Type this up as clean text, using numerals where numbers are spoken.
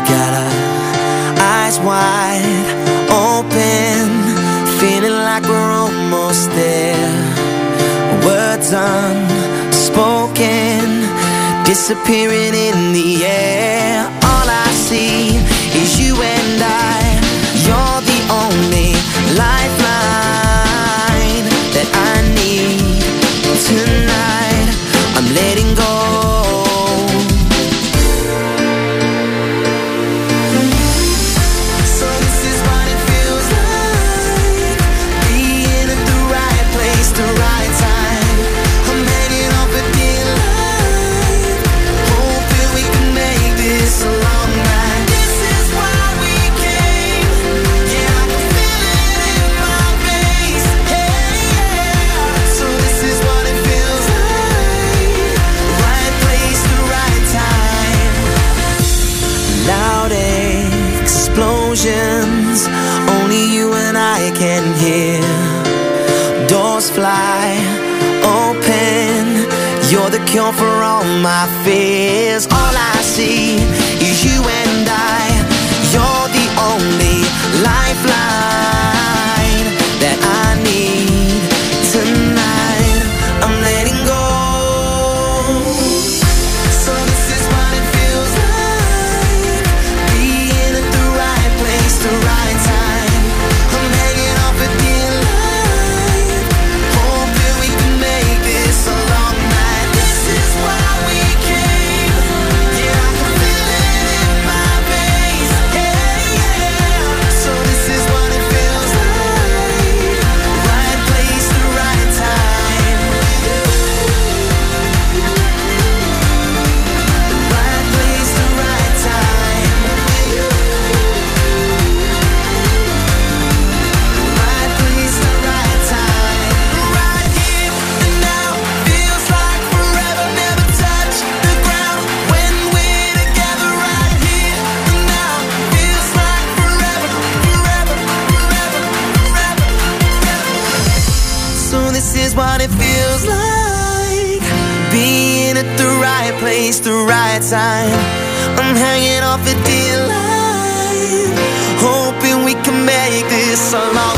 got our eyes wide open, feeling like we're almost there. Words unspoken, disappearing in the air. All I see is you and I. You're the only lifeline that I need tonight. I'm letting go. Only you and I can hear. Doors fly open. You're the cure for all my fears. All I see is you and I. You're the only lifeline that I need tonight. I'm letting go. The right time, I'm hanging off a dear line, hoping we can make this a long night. This is why we came. Yeah, I can feel it in my veins. Yeah, yeah. So this is what it feels like. Right place, the right time. The right place, the right time. This is what it feels like, being at the right place, the right time. I'm hanging off a dear line, hoping we can make this a long